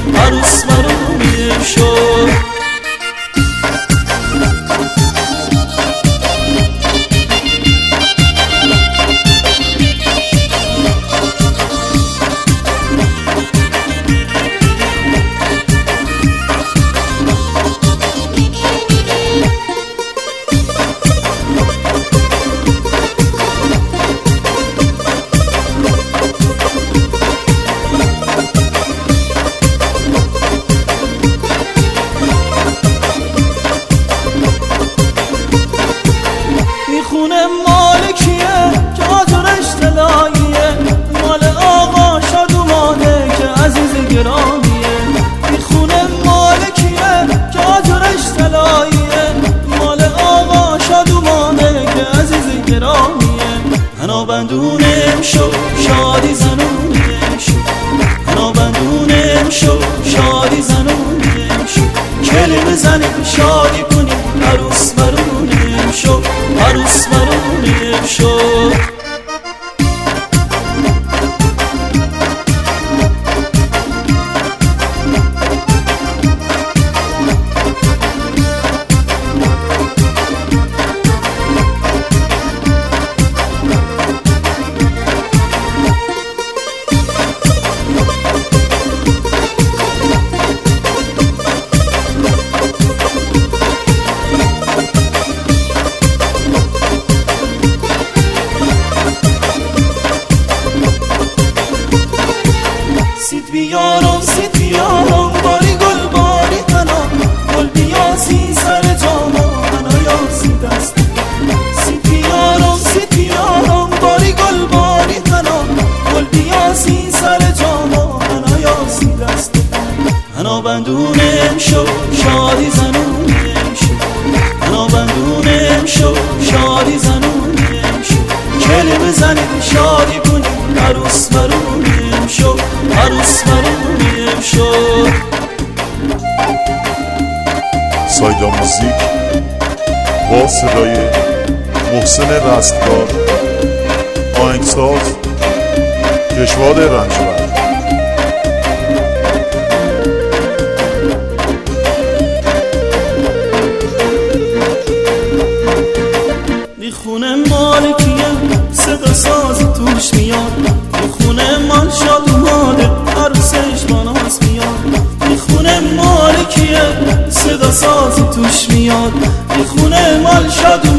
عروس مرونیم شد. خونه مال کیه که آجرش طلاییه؟ مال آقا شادومانه که عزیز گرامیه. این خونه مال کیه که آجرش طلاییه؟ مال آقا شادومانه که عزیز گرامیه. بنابندونم شو شادی زنونم شو، بنابندونم شو شادی زنونم شو. کلمه زنیم شادی کنیم عروس مرونم شو، عروس مرونم شو. سید بیارم باری گل باری تنام، گل بیاسی سر جاما هنایاسی دست. سید بیارم باری گل باری تنام، گل بیاسی سر جاما هنایاسی دست. بنابندونم شو شادی زنونم شو، بنابندونم شو شادی زنونم شو. کلمه زنیم شادی کنیم عروس مرونم شو، عروس مرونم شو. سایدا موزیک با صدای محسن رستگار، آهنگساز کشواد رنجبر. دی خونه مال کیه صدا سازی توش میاد؟ دی خونه مال شادومانه عروسش با ناز میاد. دی خونه مال کیه صدا سازی توش میاد؟ دی خونه مال شادومانه